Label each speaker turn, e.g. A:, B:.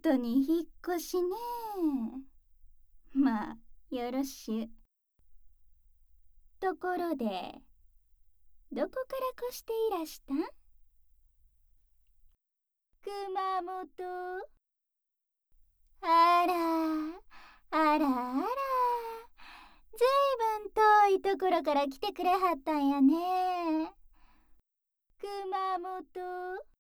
A: 本に引っ越しね。まあよろしゅ。ところでどこから越していらしたん？熊本。あらあらあら、ずいぶん遠いところから来てくれはったんやね。熊本。